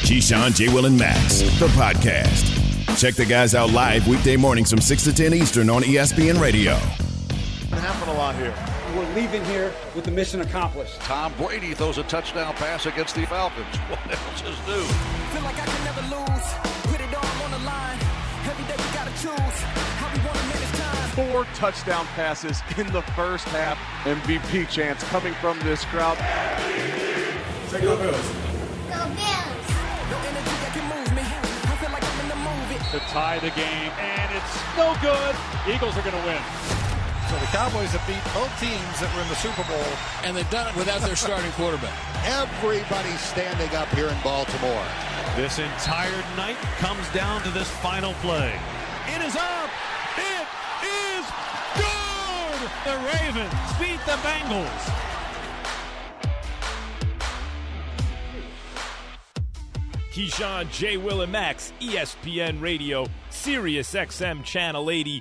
Keyshawn, J. Will, and Max, the podcast. Check the guys out live weekday mornings from 6 to 10 Eastern on ESPN Radio. What happened a lot here? We're leaving here with the mission accomplished. Tom Brady throws a touchdown pass against the Falcons. What else is new? Feel like I can never lose. Put it all on the line. Every day we gotta choose how we want to manage time. 4 touchdown passes in the first half. MVP chants coming from this crowd. Say go Bills. No energy that can move me. I feel like I'm in the movie. To tie the game, and it's no good. Eagles are going to win. So the Cowboys have beat both teams that were in the Super Bowl. And they've done it without their starting quarterback. Everybody's standing up here in Baltimore. This entire night comes down to this final play. It is up. It is good. The Ravens beat the Bengals. Keyshawn, J. Will, and Max, ESPN Radio, Sirius XM Channel 80,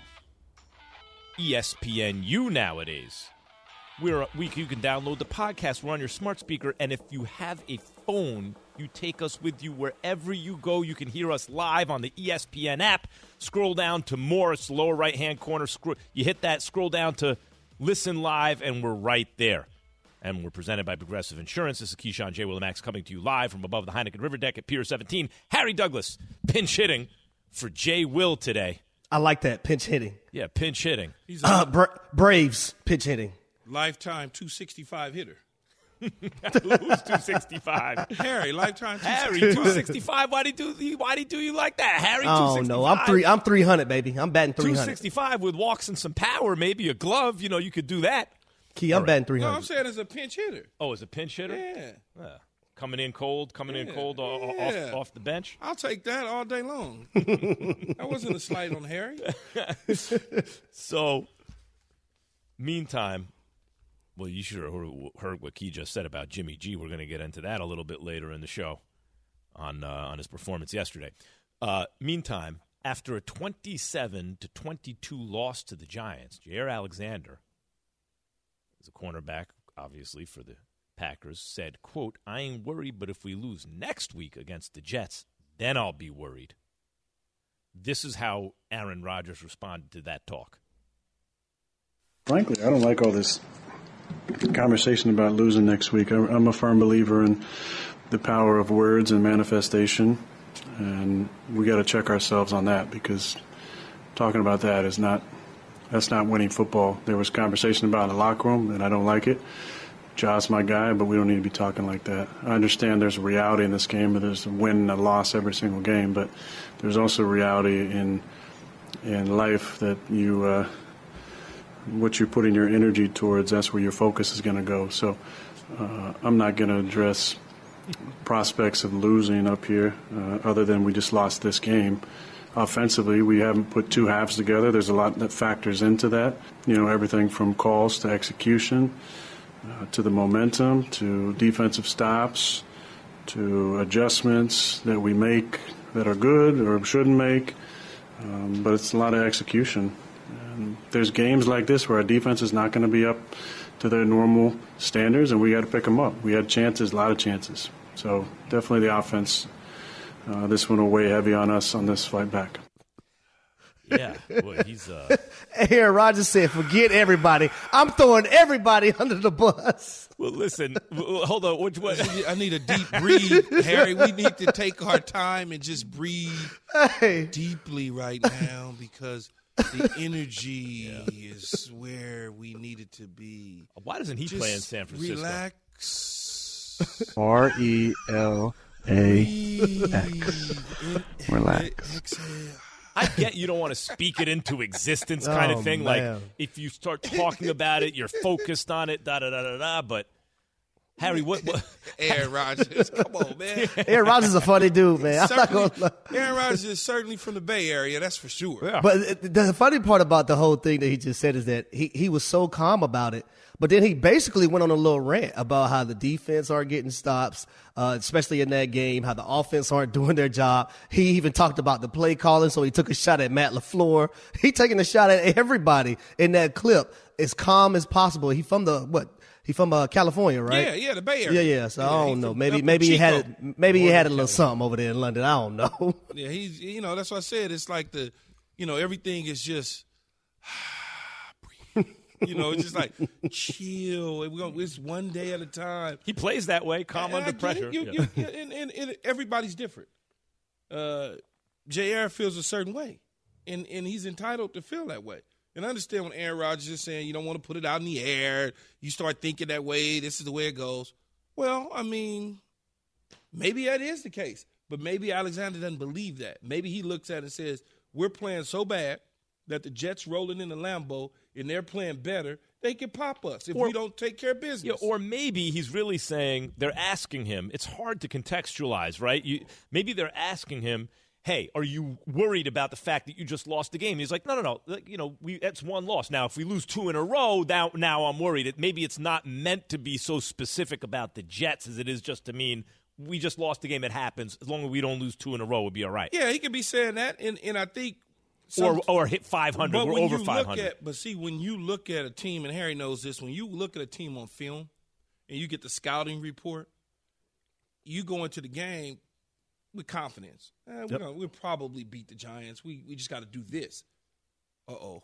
ESPNU nowadays. You can download the podcast. We're on your smart speaker, and if you have a phone, you take us with you wherever you go. You can hear us live on the ESPN app. Scroll down to more. It's the lower right-hand corner. You hit that, scroll down to Listen Live, and we're right there. And we're presented by Progressive Insurance. This is Keyshawn, J. Will, and Max coming to you live from above the Heineken River Deck at Pier 17. Harry Douglas pinch hitting for J. Will today. I like that, pinch hitting. Yeah, pinch hitting. He's Braves, pinch hitting. lifetime 265 hitter. Who's 265? Harry, lifetime 265. Harry, 265. Why'd he do you like that? Harry, 265. Oh, no, I'm 300, baby. I'm batting 300. 265 with walks and some power, maybe a glove. You know, you could do that. Key, I'm batting 300. No, I'm saying as a pinch hitter. Oh, as a pinch hitter? Yeah. Coming in cold off the bench? I'll take that all day long. That wasn't a slight on Harry. So, meantime, well, you should have heard what Key just said about Jimmy G. We're going to get into that a little bit later in the show on his performance yesterday. Meantime, after a 27-22 loss to the Giants, Jair Alexander, as a cornerback, obviously, for the Packers, said, quote, "I ain't worried, but if we lose next week against the Jets, then I'll be worried." This is how Aaron Rodgers responded to that talk. Frankly, I don't like all this conversation about losing next week. I'm a firm believer in the power of words and manifestation, and we got to check ourselves on that, because talking about that's not winning football. There was conversation about it in the locker room, and I don't like it. Josh's my guy, but we don't need to be talking like that. I understand there's a reality in this game, but there's a win and a loss every single game, but there's also a reality in life that what you're putting your energy towards, that's where your focus is going to go. So I'm not going to address prospects of losing up here other than we just lost this game. Offensively, we haven't put two halves together. There's a lot that factors into that. Everything from calls to execution, to the momentum, to defensive stops, to adjustments that we make that are good or shouldn't make. But it's a lot of execution. And there's games like this where our defense is not going to be up to their normal standards, and we got to pick them up. We had chances, a lot of chances. So definitely the offense. This one will weigh heavy on us on this fight back. Yeah, boy, he's Aaron Rodgers said, "Forget everybody. I'm throwing everybody under the bus." Well, listen, hold on. Which one? I need a deep breathe, Harry. We need to take our time and just breathe deeply right now, because the energy is where we need it to be. Why doesn't he play in San Francisco? Relax. RELAX. Relax. I get you don't want to speak it into existence kind of thing. Man. Like, if you start talking about it, you're focused on it, da-da-da-da-da. But, Harry, what? Aaron Rodgers, come on, man. Aaron Rodgers is a funny dude, man. Aaron Rodgers is certainly from the Bay Area, that's for sure. Yeah. But the funny part about the whole thing that he just said is that he was so calm about it. But then he basically went on a little rant about how the defense aren't getting stops, especially in that game, how the offense aren't doing their job. He even talked about the play calling, so he took a shot at Matt LaFleur. He taking a shot at everybody in that clip as calm as possible. He from the, He from California, right? Yeah, the Bay Area. Yeah. So I don't know. Maybe he had a little something over there in London. I don't know. Yeah, he's that's what I said. It's like everything is just it's just like chill. It's one day at a time. He plays that way, calm under pressure. And everybody's different. JR feels a certain way, and he's entitled to feel that way. And I understand when Aaron Rodgers is saying you don't want to put it out in the air. You start thinking that way. This is the way it goes. Well, I mean, maybe that is the case. But maybe Alexander doesn't believe that. Maybe he looks at it and says, we're playing so bad that the Jets rolling in the Lambeau and they're playing better, they can pop us if we don't take care of business. Yeah, or maybe he's really saying they're asking him. It's hard to contextualize, right? Maybe they're asking him, hey, are you worried about the fact that you just lost the game? And he's like, no. That's one loss. Now, if we lose 2 in a row, now I'm worried. Maybe it's not meant to be so specific about the Jets as it is just to mean we just lost the game. It happens. As long as we don't lose 2 in a row, we'll be all right. Yeah, he could be saying that, and I think or hit 500. We're over 500. But see, when you look at a team, and Harry knows this, when you look at a team on film and you get the scouting report, you go into the game with confidence. We'll probably beat the Giants. We just got to do this. Oh,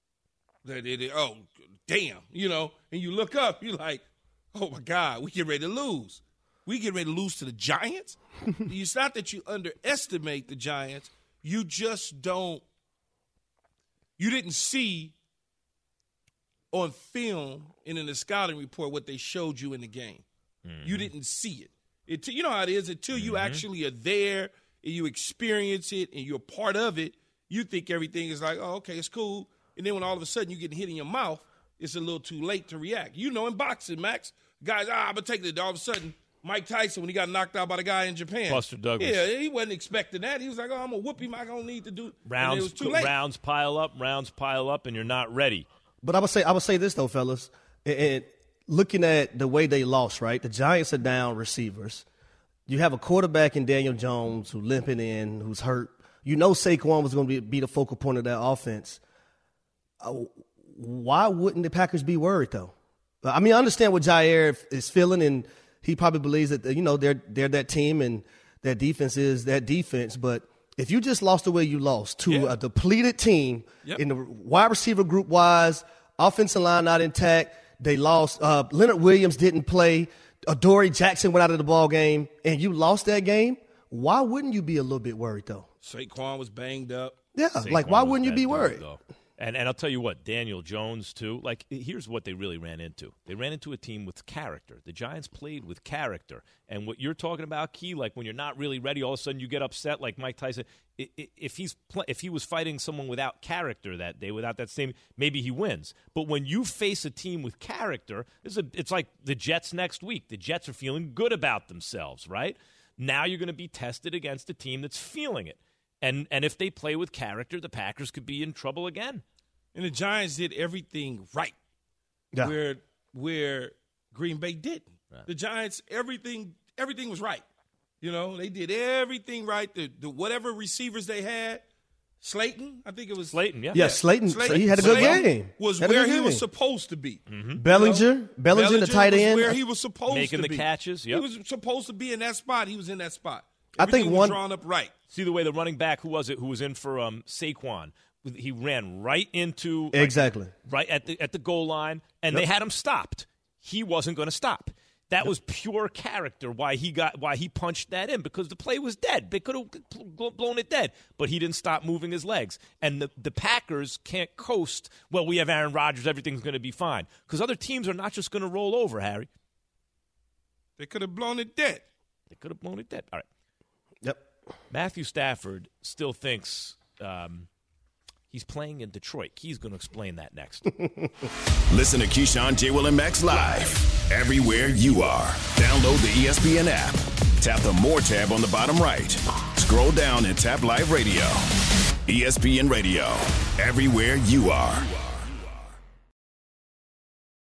damn, and you look up, you're like, oh, my God, we get ready to lose. We get ready to lose to the Giants? It's not that you underestimate the Giants. You just don't. You didn't see on film and in the scouting report what they showed you in the game. Mm-hmm. You didn't see it. You know how it is. Until you actually are there and you experience it and you're part of it, you think everything is like, oh, okay, it's cool. And then when all of a sudden you get hit in your mouth, it's a little too late to react. In boxing, Max, guys, I'm going to take it. All of a sudden, Mike Tyson, when he got knocked out by the guy in Japan. Buster Douglas. Yeah, he wasn't expecting that. He was like, I'm going to whoop him. I don't need to do it. It was too late. Rounds pile up, and you're not ready. But I would say this, though, fellas. And looking at the way they lost, right? The Giants are down receivers. You have a quarterback in Daniel Jones who's limping in, who's hurt. Saquon was going to be the focal point of that offense. Why wouldn't the Packers be worried, though? I mean, I understand what Jair is feeling, and he probably believes that, they're that team and that defense is that defense. But if you just lost the way you lost to a depleted team in the wide receiver group wise, offensive line not intact, they lost. Leonard Williams didn't play. Adoree Jackson went out of the ball game, and you lost that game. Why wouldn't you be a little bit worried, though? Saquon was banged up. Yeah, why wouldn't you be worried? And I'll tell you what, Daniel Jones, too, here's what they really ran into. They ran into a team with character. The Giants played with character. And what you're talking about, Key, when you're not really ready, all of a sudden you get upset like Mike Tyson. If he was fighting someone without character that day, without that same, maybe he wins. But when you face a team with character, it's like the Jets next week. The Jets are feeling good about themselves, right? Now you're going to be tested against a team that's feeling it. And if they play with character, the Packers could be in trouble again. And the Giants did everything right, where Green Bay didn't. Right. The Giants, everything was right. They did everything right. The whatever receivers they had, Slayton, I think it was Slayton. Yeah, Slayton. He had a good game. Was where he was supposed to be. Mm-hmm. Bellinger, the tight end, where he was supposed to be. Making the catches. Yep. He was supposed to be in that spot. He was in that spot. I think was drawn up right. See the way the running back, who was in for Saquon? He ran right into exactly right at the goal line, and they had him stopped. He wasn't going to stop. That was pure character. Why he punched that in, because the play was dead. They could have blown it dead, but he didn't stop moving his legs. And the Packers can't coast. Well, we have Aaron Rodgers. Everything's going to be fine, because other teams are not just going to roll over. Harry, they could have blown it dead. All right. Yep. Matthew Stafford still thinks he's playing in Detroit. He's going to explain that next. Listen to Keyshawn, J. Will, and Max live everywhere you are. Download the ESPN app. Tap the More tab on the bottom right. Scroll down and tap Live Radio. ESPN Radio, everywhere you are.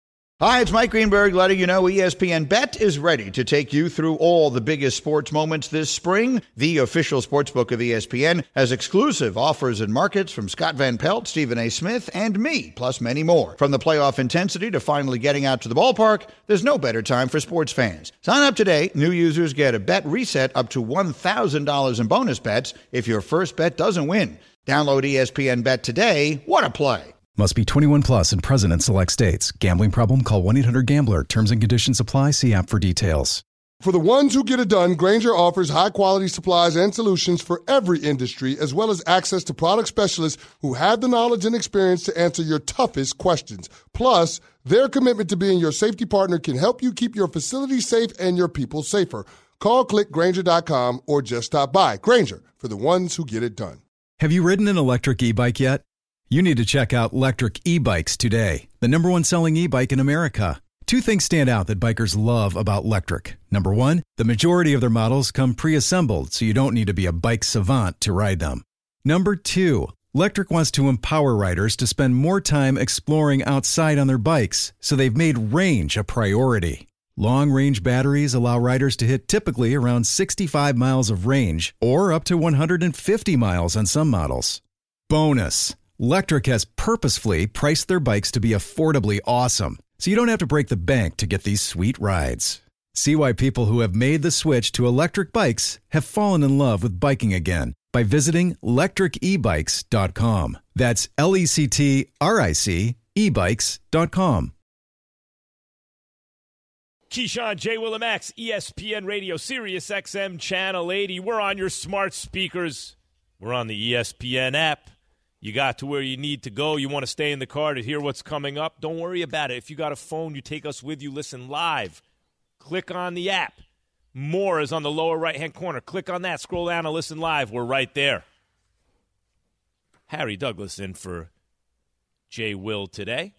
Hi, it's Mike Greenberg letting you know ESPN Bet is ready to take you through all the biggest sports moments this spring. The official sportsbook of ESPN has exclusive offers and markets from Scott Van Pelt, Stephen A. Smith, and me, plus many more. From the playoff intensity to finally getting out to the ballpark, there's no better time for sports fans. Sign up today. New users get a bet reset up to $1,000 in bonus bets if your first bet doesn't win. Download ESPN Bet today. What a play. Must be 21 plus and present in select states. Gambling problem? Call 1-800-GAMBLER. Terms and conditions apply. See app for details. For the ones who get it done, Grainger offers high-quality supplies and solutions for every industry, as well as access to product specialists who have the knowledge and experience to answer your toughest questions. Plus, their commitment to being your safety partner can help you keep your facility safe and your people safer. Call clickgrainger.com or just stop by. Grainger, for the ones who get it done. Have you ridden an electric e-bike yet? You need to check out Lectric E-Bikes today, the #1 selling e-bike in America. Two things stand out that bikers love about Lectric. Number one, the majority of their models come pre-assembled, so you don't need to be a bike savant to ride them. Number two, Lectric wants to empower riders to spend more time exploring outside on their bikes, so they've made range a priority. Long-range batteries allow riders to hit typically around 65 miles of range, or up to 150 miles on some models. Bonus! Lectric has purposefully priced their bikes to be affordably awesome, so you don't have to break the bank to get these sweet rides. See why people who have made the switch to electric bikes have fallen in love with biking again by visiting lectricebikes.com. That's LECTRIC ebikes.com. Keyshawn, J. Willimax, ESPN Radio, Sirius XM Channel 80. We're on your smart speakers. We're on the ESPN app. You got to where you need to go. You want to stay in the car to hear what's coming up? Don't worry about it. If you got a phone, you take us with you. Listen live. Click on the app. More is on the lower right-hand corner. Click on that. Scroll down and listen live. We're right there. Harry Douglas in for J. Will today.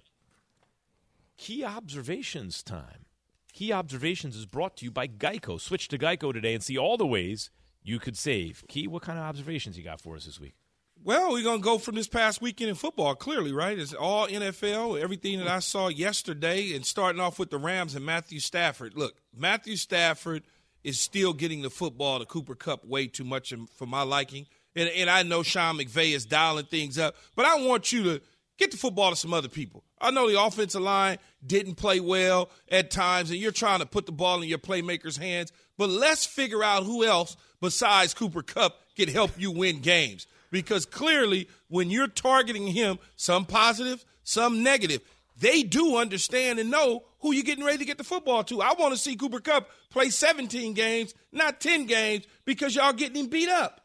Key Observations time. Key Observations is brought to you by Geico. Switch to Geico today and see all the ways you could save. Key, what kind of observations you got for us this week? Well, we're going to go from this past weekend in football, clearly, right? It's all NFL, everything that I saw yesterday, and starting off with the Rams and Matthew Stafford. Look, Matthew Stafford is still getting the football to Cooper Kupp way too much for my liking. And I know Sean McVay is dialing things up, but I want you to get the football to some other people. I know the offensive line didn't play well at times, and you're trying to put the ball in your playmakers' hands, but let's figure out who else besides Cooper Kupp can help you win games. Because clearly, when you're targeting him, some positive, some negative, they do understand and know who you're getting ready to get the football to. I want to see Cooper Kupp play 17 games, not 10 games, because y'all getting him beat up.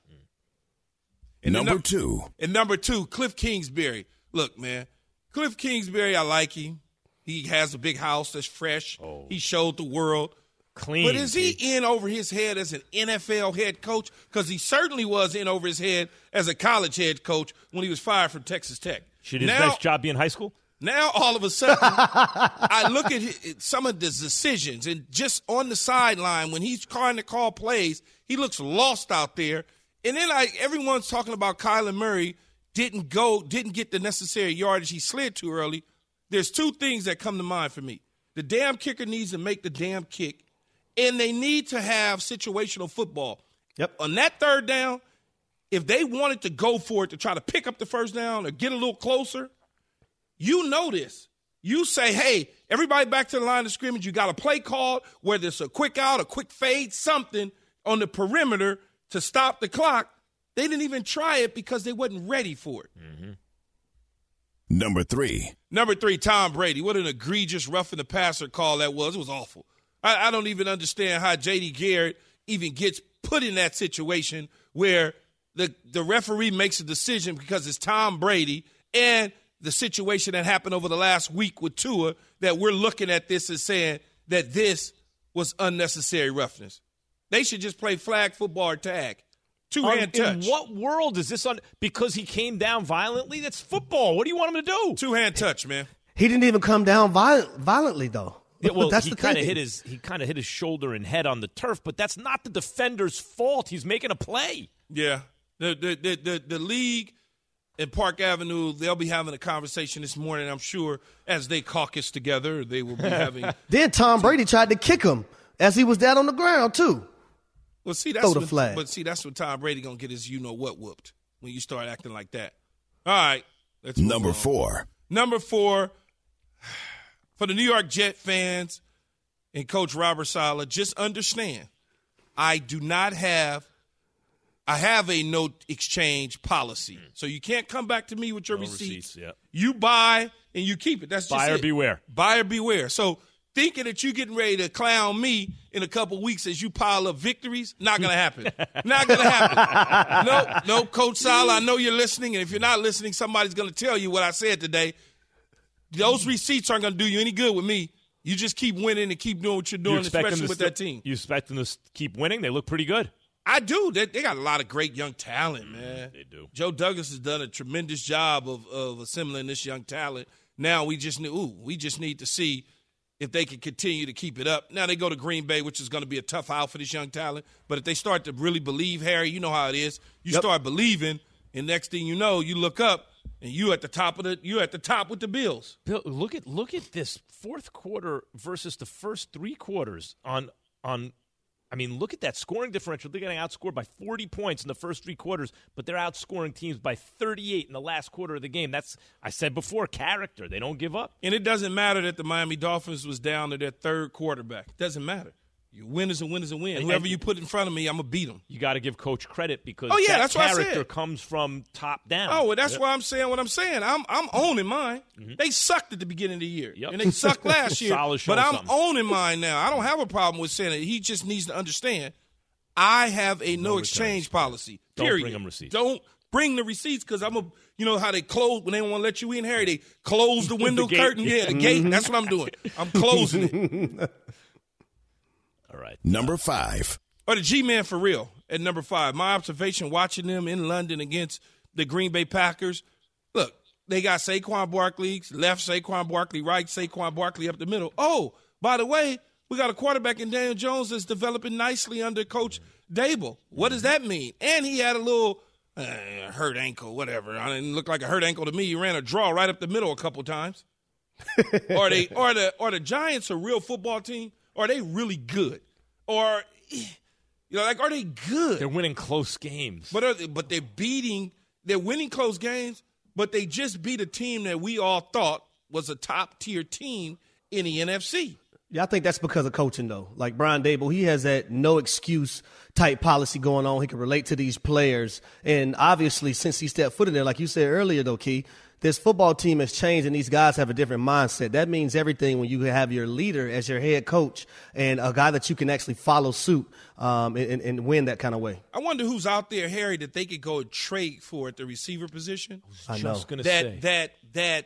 And number two, Cliff Kingsbury. Look, man, Cliff Kingsbury, I like him. He has a big house that's fresh. Oh. He showed the world. Clean. But is he in over his head as an NFL head coach? Because he certainly was in over his head as a college head coach when he was fired from Texas Tech. Should his best job be in high school? Now, all of a sudden, I look at some of the decisions, and just on the sideline, when he's trying to call plays, he looks lost out there. And then everyone's talking about Kyler Murray didn't get the necessary yardage. He slid too early. There's two things that come to mind for me. The damn kicker needs to make the damn kick. And they need to have situational football. Yep. On that third down, if they wanted to go for it to try to pick up the first down or get a little closer, you know this. You say, hey, everybody back to the line of scrimmage. You got a play called, whether it's a quick out, a quick fade, something on the perimeter to stop the clock. They didn't even try it because they wasn't ready for it. Mm-hmm. Number three, Tom Brady. What an egregious roughing the passer call that was. It was awful. I don't even understand how J.D. Garrett even gets put in that situation where the referee makes a decision because it's Tom Brady and the situation that happened over the last week with Tua, that we're looking at this and saying that this was unnecessary roughness. They should just play flag football or tag. Two-hand touch. In what world is this on? Because he came down violently? That's football. What do you want him to do? Two-hand touch, man. He didn't even come down violently, though. Yeah, well, that's he kind of hit his shoulder and head on the turf, but that's not the defender's fault. He's making a play. Yeah, the league at Park Avenue, they'll be having a conversation this morning, I'm sure, as they caucus together. They will be having. Then Tom Brady tried to kick him as he was down on the ground, too. Well, see, that's Throw the flag. But see, that's when Tom Brady going to get his you-know-what whooped, when you start acting like that. All right. Let's move Number on. 4. Number 4, for the New York Jet fans and Coach Robert Saleh, just understand, I have a no exchange policy. So you can't come back to me with your receipts. Yep. You buy and you keep it. That's just Buyer it. beware. Buyer beware. So thinking that you're getting ready to clown me in a couple weeks as you pile up victories, not going to happen. Not going to happen. No, Coach Saleh, I know you're listening, and if you're not listening, somebody's going to tell you what I said today. Those receipts aren't going to do you any good with me. You just keep winning and keep doing what you're doing, especially with that team. You expect them to keep winning? They look pretty good. I do. They got a lot of great young talent, man. They do. Joe Douglas has done a tremendous job of assembling this young talent. Now we just need to see if they can continue to keep it up. Now they go to Green Bay, which is going to be a tough out for this young talent. But if they start to really believe, Harry, you know how it is. You start believing, and next thing you know, you look up and you're at the top with the Bills. Bill, look at this fourth quarter versus the first 3 quarters on. I mean, look at that scoring differential. They're getting outscored by 40 points in the first 3 quarters, but they're outscoring teams by 38 in the last quarter of the game. That's, I said before, character. They don't give up. And it doesn't matter that the Miami Dolphins was down to their 3rd quarterback. It doesn't matter. Your win is a win is a win. Whoever you put in front of me, I'm going to beat them. You got to give Coach credit because that's what I said. Character comes from top down. Oh, well, that's why I'm saying what I'm saying. I'm owning mine. Mm-hmm. They sucked at the beginning of the year, and they sucked last year. But I'm owning mine now. I don't have a problem with saying it. He just needs to understand I have a no exchange policy, period. Don't bring them receipts. Don't bring the receipts because you know how they close when they don't want to let you in, Harry? They close the window curtain. Yeah, the gate. That's what I'm doing. I'm closing it. All right. Number 5. Or the G-Man for real at number 5. My observation watching them in London against the Green Bay Packers, look, they got Saquon Barkley, left Saquon Barkley, right Saquon Barkley up the middle. Oh, by the way, we got a quarterback in Daniel Jones that's developing nicely under Coach Dable. What does that mean? And he had a little hurt ankle, whatever. I didn't look like a hurt ankle to me. He ran a draw right up the middle a couple times. Or the Giants a real football team? Or are they really good? Or, are they good? They're winning close games. But they're winning close games, but they just beat a team that we all thought was a top-tier team in the NFC. Yeah, I think that's because of coaching, though. Like Brian Dable, he has that no-excuse type policy going on. He can relate to these players. And obviously, since he stepped foot in there, like you said earlier, though, Key, this football team has changed and these guys have a different mindset. That means everything when you have your leader as your head coach and a guy that you can actually follow suit and win that kind of way. I wonder who's out there, Harry, that they could go and trade for at the receiver position. I know. That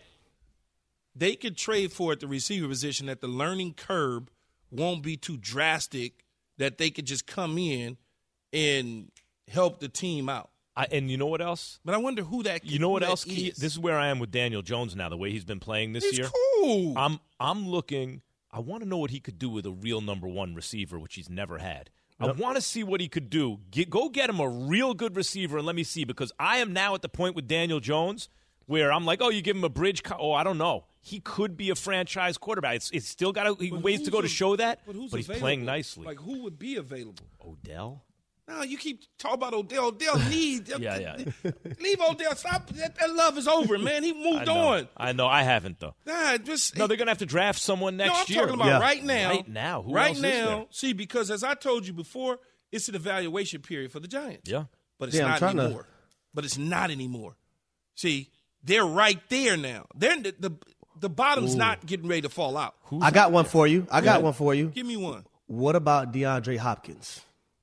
they could trade for at the receiver position that the learning curve won't be too drastic, that they could just come in and help the team out. And you know what else? But I wonder who that. You know what else? This is where I am with Daniel Jones now. The way he's been playing this year, cool. I'm looking. I want to know what he could do with a real number 1 receiver, which he's never had. Yep. I want to see what he could do. Go get him a real good receiver and let me see, because I am now at the point with Daniel Jones where I'm like, oh, you give him a bridge. Oh, I don't know. He could be a franchise quarterback. It's still got ways to go to show that, but he's playing nicely. Like, who would be available? Odell? No, you keep talking about Odell. Odell needs. Yeah. Leave Odell. Stop. That love is over, man. He moved on. I know. I haven't, though. Nah, they're going to have to draft someone next year. I'm talking about right now. Right now. Who right else now. Is there? See, because as I told you before, it's an evaluation period for the Giants. Yeah. But it's not anymore. But it's not anymore. See, they're right there now. They're the bottom's not getting ready to fall out. I got one for you. Give me one. What about DeAndre Hopkins?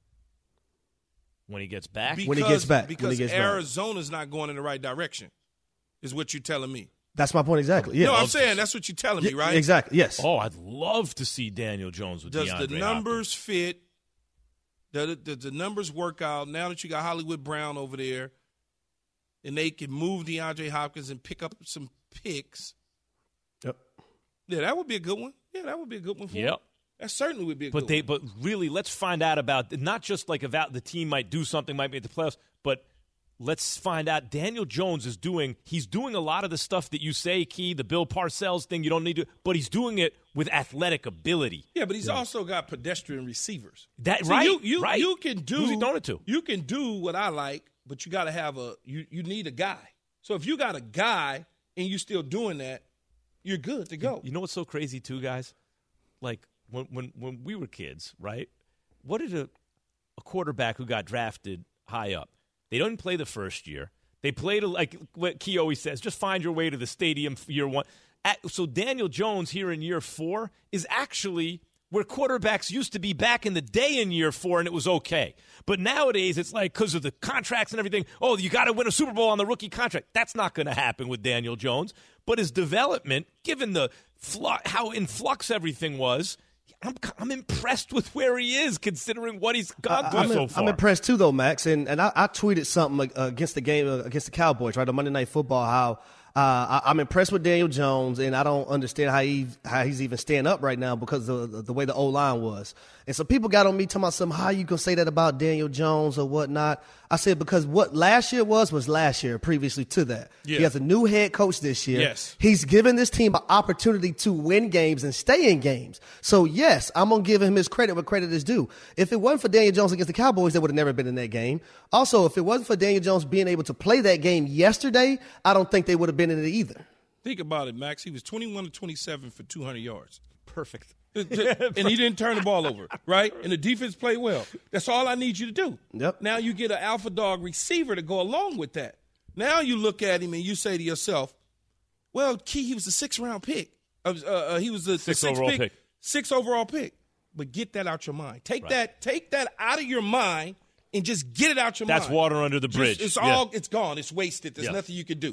When he gets back? Because Arizona's not going in the right direction, is what you're telling me. That's my point exactly. Yeah. No, I'm saying that's what you're telling me, right? Exactly, yes. Oh, I'd love to see Daniel Jones with DeAndre Hopkins. Does the numbers fit? Does the numbers work out now that you got Hollywood Brown over there and they can move DeAndre Hopkins and pick up some picks? Yep. Yeah, that would be a good one. Yeah, that would be a good one for him. That certainly would be a good one. But really, let's find out about not just like about the team might do something, might make the playoffs, but let's find out. Daniel Jones he's doing a lot of the stuff that you say, Key, the Bill Parcells thing, you don't need to, but he's doing it with athletic ability. Yeah, but he's also got pedestrian receivers. Right. You can do. Who's he throwing it to? You can do what I like, but you got to have you need a guy. So if you got a guy and you're still doing that, you're good to go. You know what's so crazy too, guys? Like when we were kids, right? What did a quarterback who got drafted high up? They don't play the first year. They played, like what Key always says, just find your way to the stadium for year one. So Daniel Jones here in year 4 is actually where quarterbacks used to be back in the day in year 4, and it was okay. But nowadays, it's like because of the contracts and everything, oh, you got to win a Super Bowl on the rookie contract. That's not going to happen with Daniel Jones. But his development, given the how in flux everything was, I'm impressed with where he is, considering what he's gone through so far. I'm impressed too, though, Max. And I tweeted something against the game against the Cowboys, right, on Monday Night Football. How I'm impressed with Daniel Jones, and I don't understand how he's even staying up right now because of the way the O-line was. And so people got on me talking about how you can say that about Daniel Jones or whatnot. I said because what last year was last year previously to that. Yeah. He has a new head coach this year. Yes. He's given this team an opportunity to win games and stay in games. So, yes, I'm going to give him his credit where credit is due. If it wasn't for Daniel Jones against the Cowboys, they would have never been in that game. Also, if it wasn't for Daniel Jones being able to play that game yesterday, I don't think they would have been in it either. Think about it, Max. He was 21 to 27 for 200 yards. Perfect. And he didn't turn the ball over, right? And the defense played well. That's all I need you to do. Yep. Now you get an alpha dog receiver to go along with that. Now you look at him and you say to yourself, well, Key, he was a 6th-round pick. He was the 6th overall pick. 6th overall pick. But get that out your mind. Take that out of your mind and just get it out your mind. That's water under the bridge. It's gone. It's wasted. There's nothing you can do.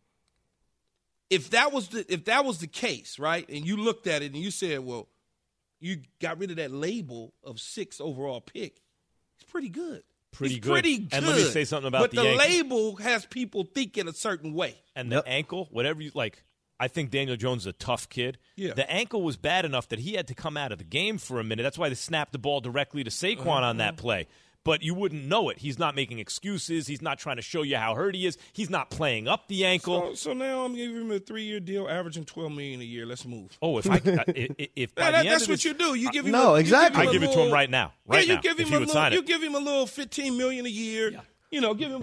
If that was the case, right, and you looked at it and you said, well, you got rid of that label of 6th overall pick, it's pretty good. Pretty good. And let me say something about but the ankle. Label has people thinking a certain way. And the ankle, whatever you like, I think Daniel Jones is a tough kid. Yeah. The ankle was bad enough that he had to come out of the game for a minute. That's why they snapped the ball directly to Saquon on that play. But you wouldn't know it. He's not making excuses. He's not trying to show you how hurt he is. He's not playing up the ankle. So now I'm giving him a 3-year deal, averaging $12 million a year. Let's move. Oh, if by the end that's of what you do. You give him I give it to him right now. You now. Give him you give him a little $15 million a year. Yeah. You know, give him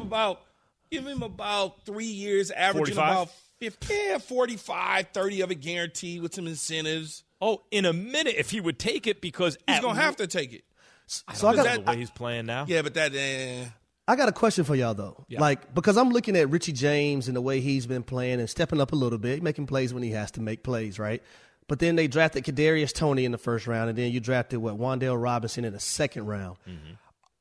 about 3 years, averaging 45? about 50, 45, 30 of it guaranteed with some incentives. Oh, in a minute, if he would take it, because he's gonna have to take it. So I got the way he's playing now. Yeah, but I got a question for y'all though. Yeah. Because I'm looking at Richie James and the way he's been playing and stepping up a little bit, making plays when he has to make plays, right? But then they drafted Kadarius Toney in the first round, and then you drafted Wan'Dale Robinson in the second round. Mm-hmm.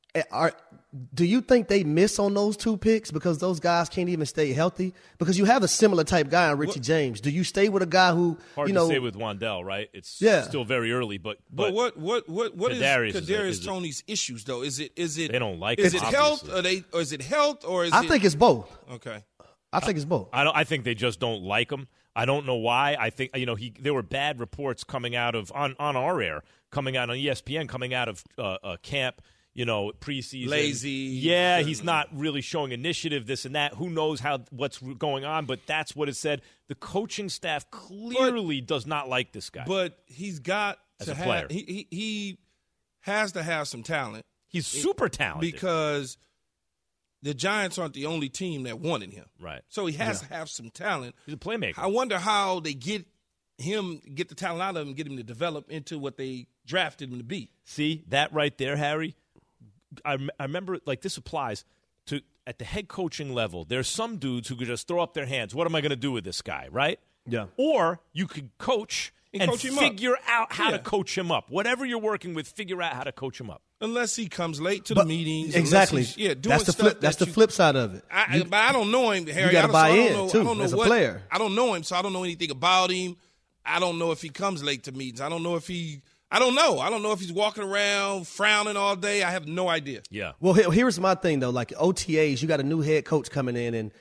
Do you think they miss on those 2 picks because those guys can't even stay healthy? Because you have a similar type guy in Richie James. Do you stay with a guy who hard to say with Wan'Dale, right? It's still very early, but what is Kadarius Toney's issues though? Is it they don't like is it, it health or is it health or is I think it's both. Okay. I think it's both. I think they just don't like him. I don't know why. I think there were bad reports coming out of on our air, coming out on ESPN, coming out of camp. Preseason. Lazy. Yeah, he's not really showing initiative, this and that. Who knows what's going on, but that's what it said. The coaching staff clearly does not like this guy. But he's got as to a player. He has to have some talent. He's super talented. Because the Giants aren't the only team that wanted him. Right. So he has to have some talent. He's a playmaker. I wonder how they get the talent out of him, get him to develop into what they drafted him to be. See, that right there, Harry, I remember, this applies to at the head coaching level. There's some dudes who could just throw up their hands. What am I going to do with this guy, right? Yeah. Or you could coach and coach him figure up. out how to coach him up. Whatever you're working with, figure out how to coach him up. Unless he comes late to the meetings. Exactly. Doing that's the flip. That's the flip side of it. But I don't know him, Harry. You got to buy in too I don't know as a player. I don't know him, so I don't know anything about him. I don't know if he comes late to meetings. I don't know if he's walking around frowning all day. I have no idea. Yeah. Well, here's my thing, though. Like OTAs, you got a new head coach coming in, and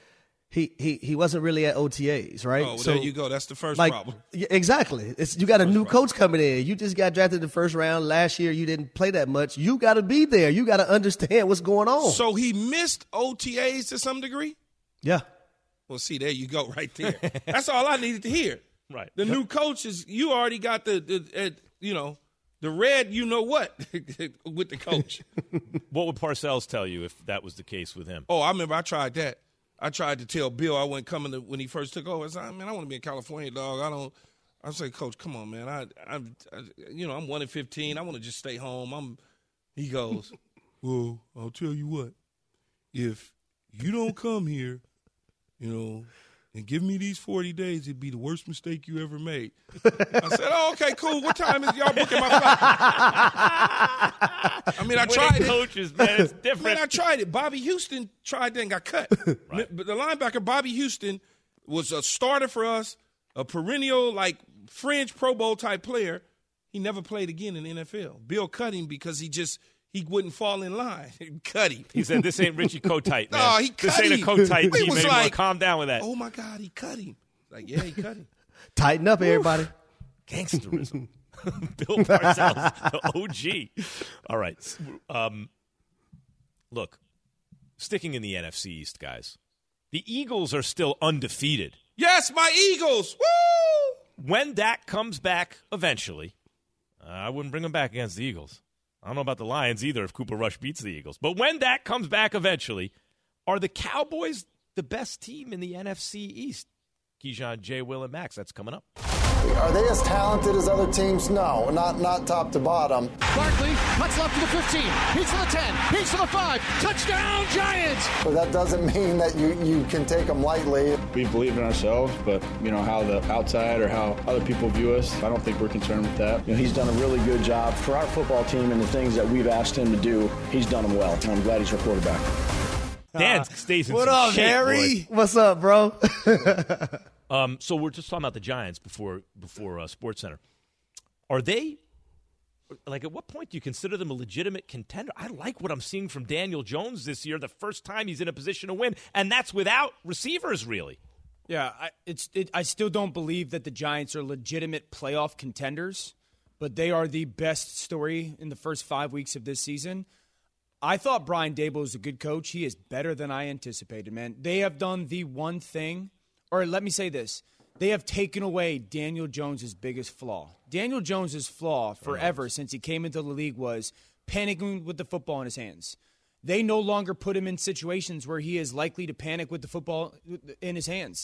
he wasn't really at OTAs, right? Oh, well, so there you go. That's the first problem. Exactly. You got a new coach coming in. You just got drafted in the first round. Last year, you didn't play that much. You got to be there. You got to understand what's going on. So he missed OTAs to some degree? Yeah. Well, see, there you go right there. That's all I needed to hear. Right. The new coaches, you already got the red you-know-what with the coach. What would Parcells tell you if that was the case with him? Oh, I remember I tried that. I tried to tell Bill I wasn't coming when he first took over. I said, man, I want to be in California, dog. I said, Coach, come on, man. I'm 1-15. I want to just stay home. He goes, well, I'll tell you what. If you don't come here, and give me these 40 days, it'd be the worst mistake you ever made. I said, oh, okay, cool. What time is y'all booking my flight? I mean, I tried it. Coaches, man, it's different. Man, I tried it. Bobby Houston tried that and got cut. Right. But the linebacker, Bobby Houston, was a starter for us, a perennial, fringe Pro Bowl type player. He never played again in the NFL. Bill cut him because he wouldn't fall in line. Cut him. He said, this ain't Richie Kotite, man. No, he cut him. This ain't a Kotite team anymore. Like, calm down with that. Oh, my God, he cut him. Yeah, he cut him. Tighten up, everybody. Gangsterism. Bill Parcells, the OG. All right. Look, sticking in the NFC East, guys, the Eagles are still undefeated. Yes, my Eagles. Woo! When Dak comes back eventually, I wouldn't bring him back against the Eagles. I don't know about the Lions either if Cooper Rush beats the Eagles. But when Dak comes back eventually, are the Cowboys the best team in the NFC East? Keyshawn, J. Will, and Max, that's coming up. Are they as talented as other teams? No, not top to bottom. Barkley cuts left to the 15. He's to the 10. He's to the 5. Touchdown, Giants! But that doesn't mean that you can take them lightly. We believe in ourselves, but, how the outside or how other people view us, I don't think we're concerned with that. He's done a really good job for our football team, and the things that we've asked him to do, he's done them well. And I'm glad he's our quarterback. Dan stays in what some up, shape, Harry? boy. What's up, bro? So we're just talking about the Giants before SportsCenter. Are they, at what point do you consider them a legitimate contender? I like what I'm seeing from Daniel Jones this year, the first time he's in a position to win, and that's without receivers, really. Yeah, I still don't believe that the Giants are legitimate playoff contenders, but they are the best story in the first 5 weeks of this season. I thought Brian Daboll was a good coach. He is better than I anticipated, man. They have done the one thing, or let me say this. They have taken away Daniel Jones' biggest flaw. Daniel Jones' flaw forever since he came into the league was panicking with the football in his hands. They no longer put him in situations where he is likely to panic with the football in his hands.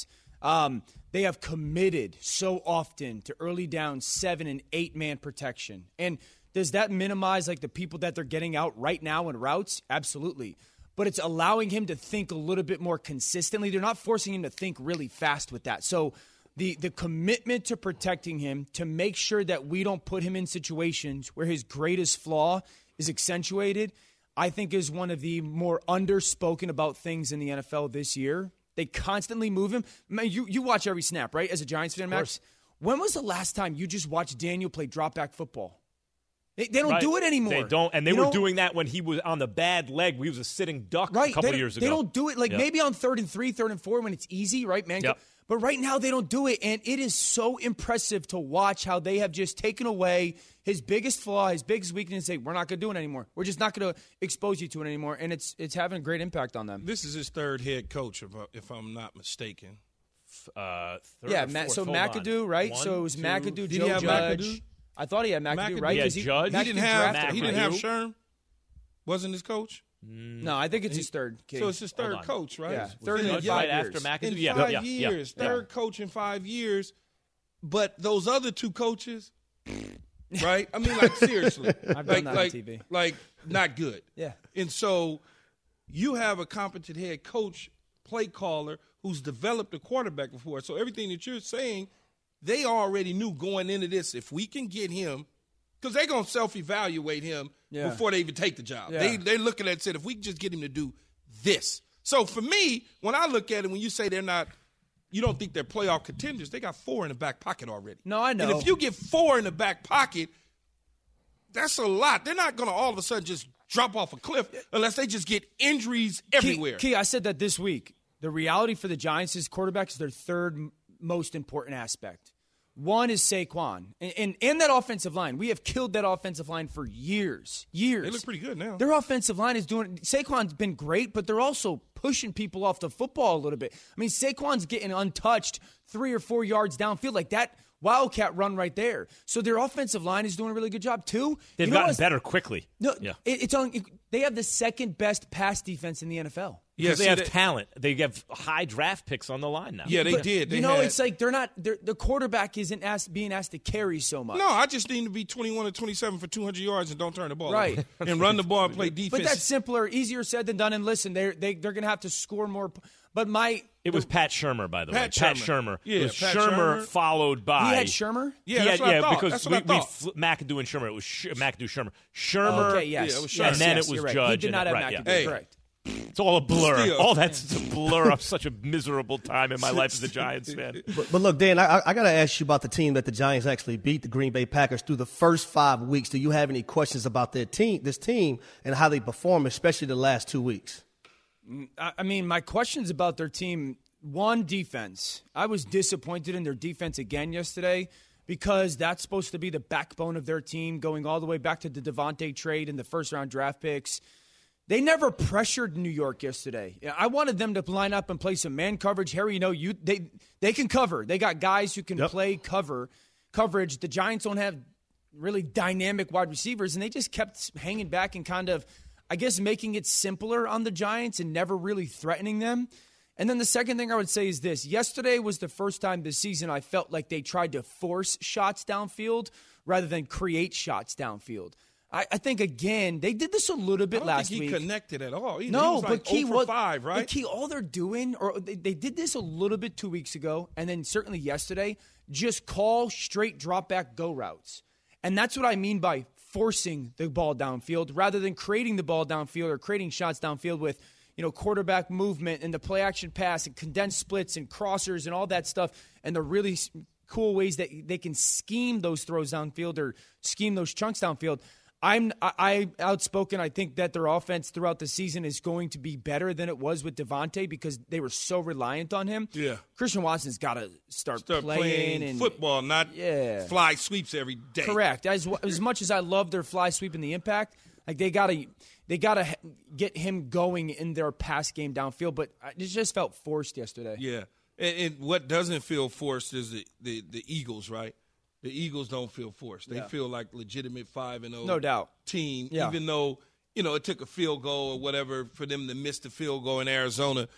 They have committed so often to early down 7- and 8-man protection. And does that minimize the people that they're getting out right now in routes? Absolutely. But it's allowing him to think a little bit more consistently. They're not forcing him to think really fast with that. So the commitment to protecting him, to make sure that we don't put him in situations where his greatest flaw is accentuated, I think is one of the more underspoken about things in the NFL this year. They constantly move him. Man, you watch every snap, right, as a Giants fan, Max? When was the last time you just watched Daniel play drop-back football? They don't do it anymore. They don't, and they were doing that when he was on the bad leg. He was a sitting duck a couple years ago. They don't do it maybe on 3rd and 3, 3rd and 4 when it's easy, right, man? Yep. But right now they don't do it, and it is so impressive to watch how they have just taken away his biggest flaw, his biggest weakness, and say, we're not going to do it anymore. We're just not going to expose you to it anymore, and it's having a great impact on them. This is his third head coach, if I'm not mistaken. Third so McAdoo, right? So it was McAdoo, Joe Judge. McAdoo? I thought he had McAdoo, right? Yeah, Judge. He didn't have Sherm? Wasn't his coach? No, I think it's his third. King. So it's his third coach, right? Yeah, third in 5 years. After McAdoo? In 5 years. Third coach in 5 years. But those other two coaches, right? I mean, seriously. I've done that on TV. Not good. Yeah. And so you have a competent head coach, play caller, who's developed a quarterback before. So everything that you're saying, they already knew going into this, if we can get him, because they're going to self-evaluate him before they even take the job. Yeah. They're looking at it and said, if we can just get him to do this. So for me, when I look at it, when you say they're not, you don't think they're playoff contenders, they got 4 in the back pocket already. No, I know. And if you get 4 in the back pocket, that's a lot. They're not going to all of a sudden just drop off a cliff unless they just get injuries everywhere. Key, I said that this week. The reality for the Giants is quarterback is their third most important aspect. One is Saquon. And that offensive line, we have killed that offensive line for years. They look pretty good now. Their offensive line is doing – Saquon's been great, but they're also pushing people off the football a little bit. I mean, Saquon's getting untouched 3 or 4 yards downfield like that Wildcat run right there. So their offensive line is doing a really good job, too. They've gotten better quickly. No, yeah. They have the second best pass defense in the NFL. Because they have talent. They have high draft picks on the line now. Yeah, they did. It's like the quarterback isn't being asked to carry so much. No, I just need to be 21 or 27 for 200 yards and don't turn the ball over. And run the ball and play defense. But that's simpler, easier said than done. And listen, they're going to have to score more. But it was Pat Shurmur, by the way. Pat Shurmur. Yeah, it was Pat Shurmur followed by. He had Shurmur? Yeah, that's what I thought. Because that's what I thought. McAdoo and Shurmur. It was McAdoo, Shurmur. Shurmur. Okay, yes. Yeah, it was Shurmur. And then it was right. Judge. He did not have McAdoo. Correct. It's all a blur. All that's a blur of such a miserable time in my life as a Giants fan. But look, Dan, I got to ask you about the team that the Giants actually beat, the Green Bay Packers, through the first 5 weeks. Do you have any questions about this team, and how they perform, especially the last 2 weeks? I mean, my questions about their team, one, defense. I was disappointed in their defense again yesterday because that's supposed to be the backbone of their team, going all the way back to the Devontae trade and the first-round draft picks. They never pressured New York yesterday. I wanted them to line up and play some man coverage. Harry, they can cover. They got guys who can play coverage. The Giants don't have really dynamic wide receivers, and they just kept hanging back and kind of, I guess, making it simpler on the Giants and never really threatening them. And then the second thing I would say is this. Yesterday was the first time this season I felt like they tried to force shots downfield rather than create shots downfield. I think, again, they did this a little bit last week. I don't think he connected at all either. No, he was like but Key, 0 for 5, right? But Key, all they're doing, or they did this a little bit 2 weeks ago, and then certainly yesterday, just call straight drop-back go routes. And that's what I mean by forcing the ball downfield rather than creating the ball downfield or creating shots downfield with, quarterback movement and the play-action pass and condensed splits and crossers and all that stuff, and the really cool ways that they can scheme those throws downfield or scheme those chunks downfield. I'm outspoken. I think that their offense throughout the season is going to be better than it was with Devontae because they were so reliant on him. Yeah. Christian Watson's got to start playing and football, not fly sweeps every day. Correct. As much as I love their fly sweep and the impact, like they gotta get him going in their pass game downfield. But it just felt forced yesterday. Yeah, and what doesn't feel forced is the Eagles, right? The Eagles don't feel forced. They feel like legitimate 5-0 no doubt team, yeah. Even though, it took a field goal or whatever for them to miss the field goal in Arizona.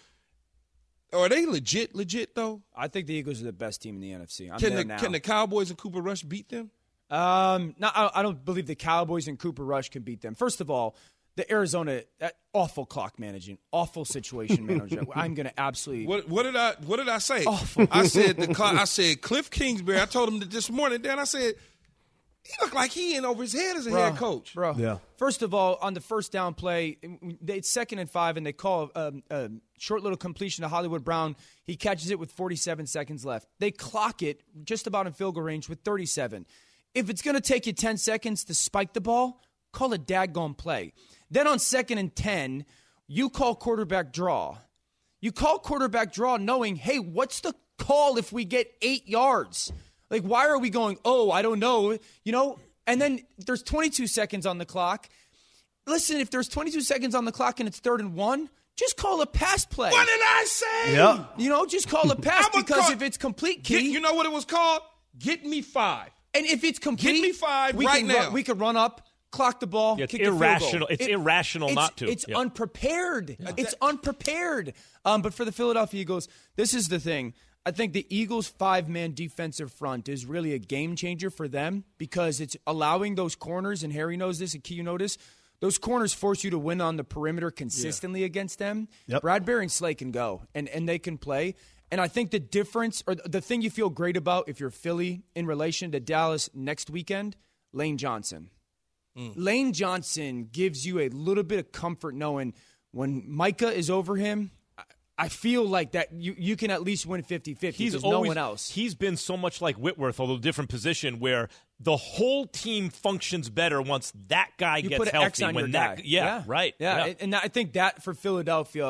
Are they legit though? I think the Eagles are the best team in the NFC. Can the Cowboys and Cooper Rush beat them? No, I don't believe the Cowboys and Cooper Rush can beat them. First of all, the Arizona, that awful clock managing, awful situation management. I'm going to absolutely. What did I say? Awful. I said Cliff Kingsbury. I told him that this morning. Then I said he looked like he in over his head as a head coach. Bro. Yeah. First of all, on the first down play, it's 2nd and 5, and they call a short little completion to Hollywood Brown. He catches it with 47 seconds left. They clock it just about in field goal range with 37. If it's going to take you 10 seconds to spike the ball, call a daggone play. Then on 2nd and 10, you call quarterback draw. You call quarterback draw knowing, hey, what's the call if we get 8 yards? Like, why are we going, I don't know, And then there's 22 seconds on the clock. Listen, if there's 22 seconds on the clock and it's 3rd and 1, just call a pass play. What did I say? Yeah. Just call a pass because if it's complete, Key. You know what it was called? Get me 5. And if it's complete, get me 5 now. We could run up. Clock the ball. Yeah, it's kick irrational. The field goal. It's irrational not to. It's unprepared. Yeah. It's unprepared. But for the Philadelphia Eagles, this is the thing. I think the Eagles' 5-man defensive front is really a game changer for them because it's allowing those corners, and Harry knows this, and Key, you know this, those corners force you to win on the perimeter consistently against them. Yep. Bradbury and Slay can go, and they can play. And I think the difference, or the thing you feel great about if you're Philly in relation to Dallas next weekend, Lane Johnson. Lane Johnson gives you a little bit of comfort knowing when Micah is over him, I feel like that you can at least win 50-50. There's no one else. He's been so much like Whitworth, although different position, where the whole team functions better once that guy gets put an healthy. X on your guy. Right. Yeah. And I think that for Philadelphia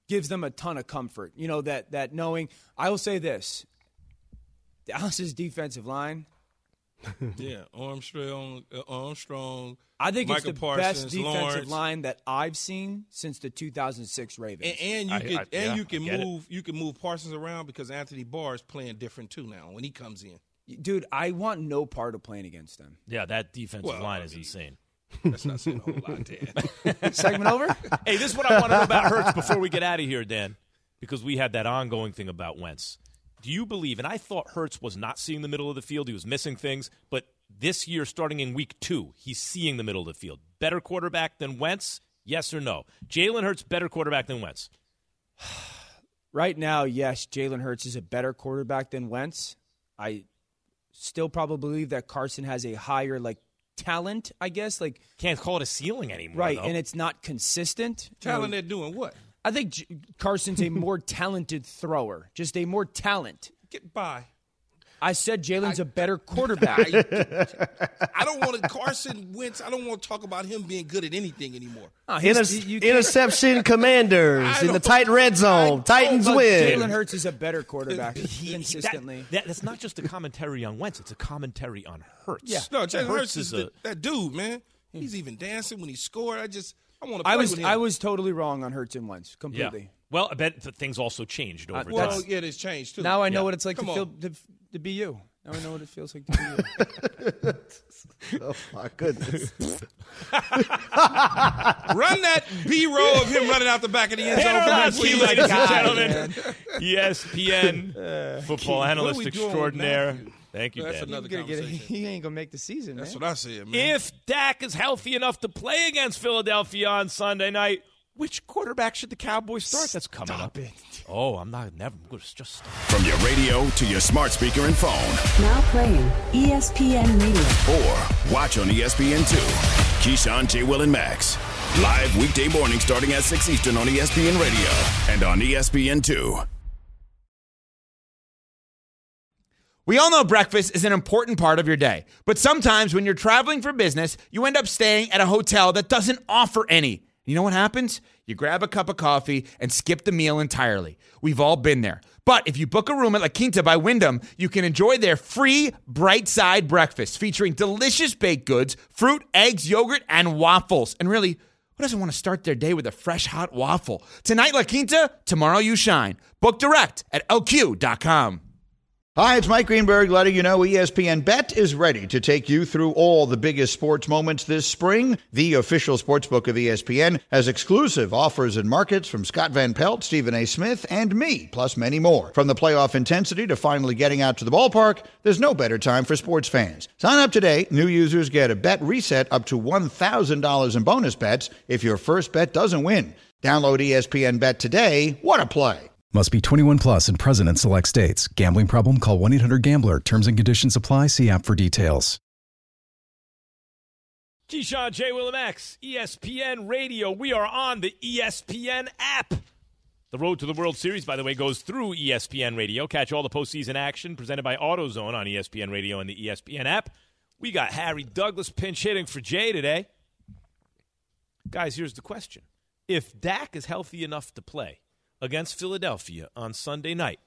gives them a ton of comfort. You know, that knowing. I will say this. Dallas's defensive line. Yeah, Armstrong. I think Michael it's the Parsons, best defensive Lawrence. line that I've seen since the 2006 Ravens. You can move Parsons around because Anthony Barr is playing different too now when he comes in. Dude, I want no part of playing against them. Yeah, that defensive line is insane. That's not saying a whole lot, Dan. Segment over? Hey, this is what I want to know about Hurts before we get out of here, Dan, because we had that ongoing thing about Wentz. Do you believe, and I thought Hurts was not seeing the middle of the field, he was missing things, but this year, starting in week 2, he's seeing the middle of the field. Better quarterback than Wentz, yes or no? Jalen Hurts, better quarterback than Wentz? Right now, yes, Jalen Hurts is a better quarterback than Wentz. I still probably believe that Carson has a higher, talent, I guess. Can't call it a ceiling anymore, right, though. and it's not consistent. Talent at doing what? I think Carson's a more talented thrower, just a more talent. Get by. I said Jalen's a better quarterback. I don't want to Carson Wentz. I don't want to talk about him being good at anything anymore. Interception commanders in the tight red zone. Titans win. Jalen Hurts is a better quarterback consistently. That's not just a commentary on Wentz. It's a commentary on Hurts. Yeah. No, Jalen Hurts is that dude, man. He's even dancing when he scored. I want to play with him. I was totally wrong on Hurts and Wentz, completely. Yeah. Well, I bet things also changed over time. Well, yeah, it's changed, too. Now I know what it's like to be you. Now I know what it feels like to be you. Oh, my goodness. Run that B-roll of him running out the back of the end zone. Ladies and gentlemen, ESPN football analyst extraordinaire. Thank you, That's Dan. another conversation. He ain't going to make the season, That's man. what I said, man. If Dak is healthy enough to play against Philadelphia on Sunday night, which quarterback should the Cowboys start? That's coming up. It. Oh, I'm going to just stop. From your radio to your smart speaker and phone. Now playing ESPN Radio. Or watch on ESPN2. Keyshawn, J. Will, and Max. Live weekday morning starting at 6 Eastern on ESPN Radio and on ESPN2. We all know breakfast is an important part of your day, but sometimes when you're traveling for business, you end up staying at a hotel that doesn't offer any. You know what happens? You grab a cup of coffee and skip the meal entirely. We've all been there. But if you book a room at La Quinta by Wyndham, you can enjoy their free Bright Side breakfast featuring delicious baked goods, fruit, eggs, yogurt, and waffles. And really, who doesn't want to start their day with a fresh hot waffle? Tonight, La Quinta, tomorrow you shine. Book direct at LQ.com. Hi, it's Mike Greenberg letting you know ESPN Bet is ready to take you through all the biggest sports moments this spring. The official sportsbook of ESPN has exclusive offers and markets from Scott Van Pelt, Stephen A. Smith, and me, plus many more. From the playoff intensity to finally getting out to the ballpark, there's no better time for sports fans. Sign up today. New users get a bet reset up to $1,000 in bonus bets if your first bet doesn't win. Download ESPN Bet today. What a play. Must be 21 plus and present in select states. Gambling problem? Call 1-800-GAMBLER. Terms and conditions apply. See app for details. Keyshawn, J. Will, and Max, ESPN Radio. We are on the ESPN app. The road to the World Series, by the way, goes through ESPN Radio. Catch all the postseason action presented by AutoZone on ESPN Radio and the ESPN app. We got Harry Douglas pinch hitting for Jay today. Guys, here's the question. If Dak is healthy enough to play against Philadelphia on Sunday night,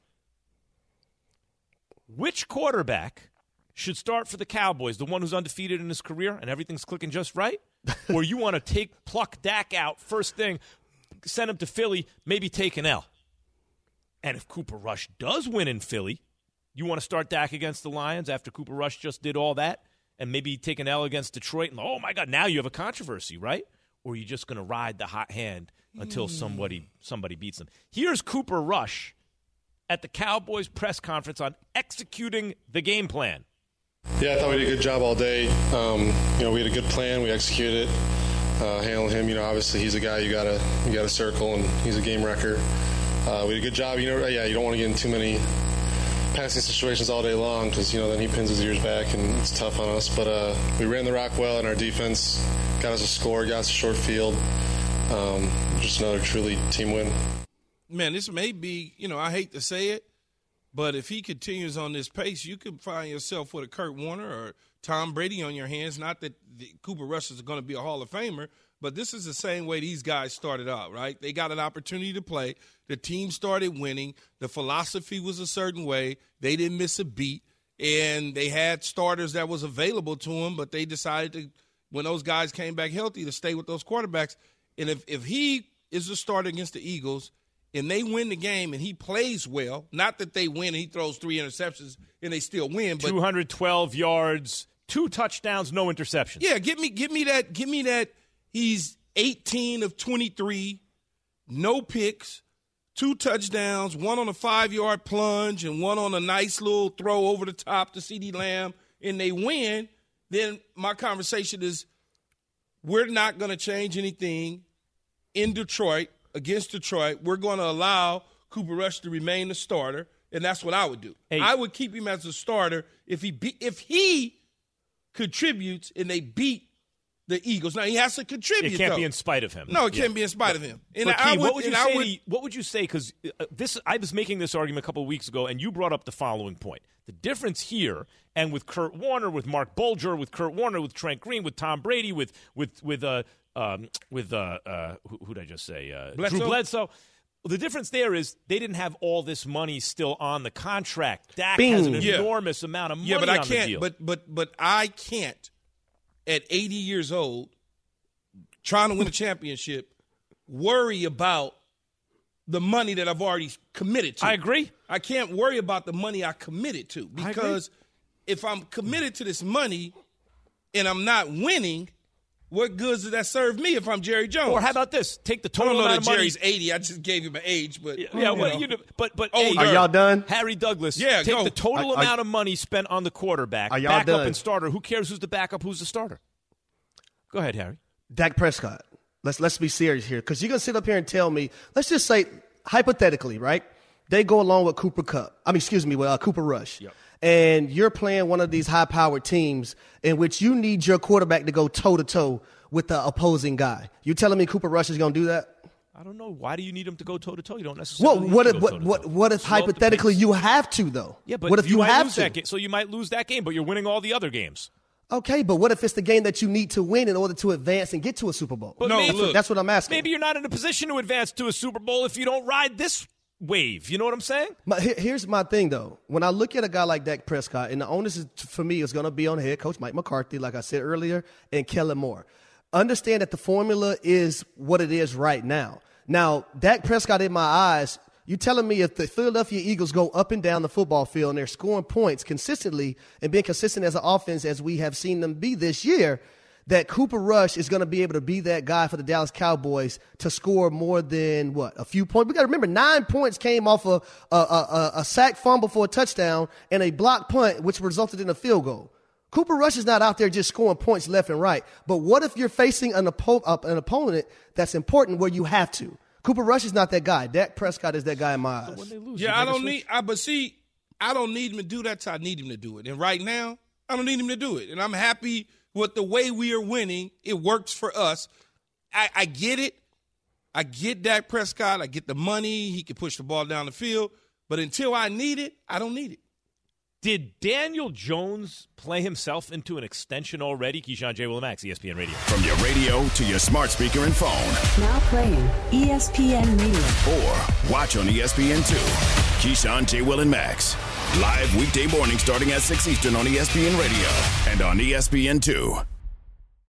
which quarterback should start for the Cowboys? The one who's undefeated in his career and everything's clicking just right? Or you want to pluck Dak out first thing, send him to Philly, maybe take an L? And if Cooper Rush does win in Philly, you want to start Dak against the Lions after Cooper Rush just did all that and maybe take an L against Detroit and, oh, my God, now you have a controversy, right? Or are you just going to ride the hot hand until somebody beats them? Here's Cooper Rush at the Cowboys press conference on executing the game plan. Yeah, I thought we did a good job all day. We had a good plan. We executed it. Handling him, obviously he's a guy you gotta circle, and he's a game wrecker. We did a good job. You don't want to get in too many passing situations all day long because then he pins his ears back and it's tough on us. But we ran the rock well, and our defense got us a score, got us a short field. Just another truly team win. Man, this may be, I hate to say it, but if he continues on this pace, you could find yourself with a Kurt Warner or Tom Brady on your hands. Not that Cooper Rush is going to be a Hall of Famer, but this is the same way these guys started out, right? They got an opportunity to play. The team started winning. The philosophy was a certain way. They didn't miss a beat, and they had starters that was available to them, but they decided to, when those guys came back healthy, to stay with those quarterbacks. And if he is a starter against the Eagles and they win the game and he plays well, not that they win and he throws 3 interceptions and they still win, but 212 yards, 2 touchdowns, no interceptions. Yeah, give me that. He's 18 of 23, no picks, 2 touchdowns, 1 on a 5-yard plunge and 1 on a nice little throw over the top to CeeDee Lamb, and they win. Then my conversation is, we're not going to change anything in Detroit, against Detroit. We're going to allow Cooper Rush to remain the starter, and that's what I would do. Hey. I would keep him as a starter if he contributes and they beat the Eagles. Now, he has to contribute. It can't though. be in spite of him. No, it can't be in spite of him. And But Key, what would you say? Because I was making this argument a couple of weeks ago, and you brought up the following point: the difference here, and with Kurt Warner, with Mark Bulger, with Kurt Warner, with Trent Green, with Tom Brady, with who did I just say? Bledsoe? Drew Bledsoe. The difference there is they didn't have all this money still on the contract. Dak has an enormous amount of money but I on can't, the deal. But I can't, at 80 years old, trying to win a championship, worry about the money that I've already committed to. I agree. I can't worry about the money I committed to, because if I'm committed to this money and I'm not winning, what good does that serve me if I'm Jerry Jones? Or how about this? Take the total amount amount of money. Jerry's 80. I just gave him an age, but but hey, are y'all done? Harry Douglas, Yeah, take go. the total amount of money spent on the quarterback, Are y'all backup done? and starter. Who cares who's the backup, who's the starter? Go ahead, Harry. Dak Prescott. Let's be serious here, because you're going to sit up here and tell me, let's just say, hypothetically, right? They go along with Cooper Rush. Yep. And you're playing one of these high-powered teams in which you need your quarterback to go toe-to-toe with the opposing guy. You telling me Cooper Rush is going to do that? I don't know. Why do you need him to go toe-to-toe? You don't necessarily Well, need what to if go toe-to-toe. what if Slow up the hypothetically pace. you have to, though? Yeah, but what if you might have lose to? that game, so you might lose that game, but you're winning all the other games. Okay, but what if it's the game that you need to win in order to advance and get to a Super Bowl? But That's what I'm asking. Maybe you're not in a position to advance to a Super Bowl if you don't ride this wave. You know what I'm saying? Here's my thing, though. When I look at a guy like Dak Prescott, and the onus for me is going to be on head coach Mike McCarthy, like I said earlier, and Kellen Moore. Understand that the formula is what it is right now. Now, Dak Prescott, in my eyes, you telling me if the Philadelphia Eagles go up and down the football field and they're scoring points consistently and being consistent as an offense as we have seen them be this year, that Cooper Rush is going to be able to be that guy for the Dallas Cowboys to score more than, a few points? We got to remember, 9 points came off a sack fumble for a touchdown and a blocked punt, which resulted in a field goal. Cooper Rush is not out there just scoring points left and right. But what if you're facing an opponent that's important where you have to? Cooper Rush is not that guy. Dak Prescott is that guy in my eyes. So when they lose, I don't need him to do that, so I need him to do it. And right now, I don't need him to do it. And I'm happy with the way we are winning. It works for us. I get it. I get Dak Prescott. I get the money. He can push the ball down the field. But until I need it, I don't need it. Did Daniel Jones play himself into an extension already? Keyshawn, J. Will, Max, ESPN Radio. From your radio to your smart speaker and phone. Now playing ESPN Radio. Or watch on ESPN2. Keyshawn, J. Will, and Max. Live weekday morning starting at 6 Eastern on ESPN Radio and on ESPN2.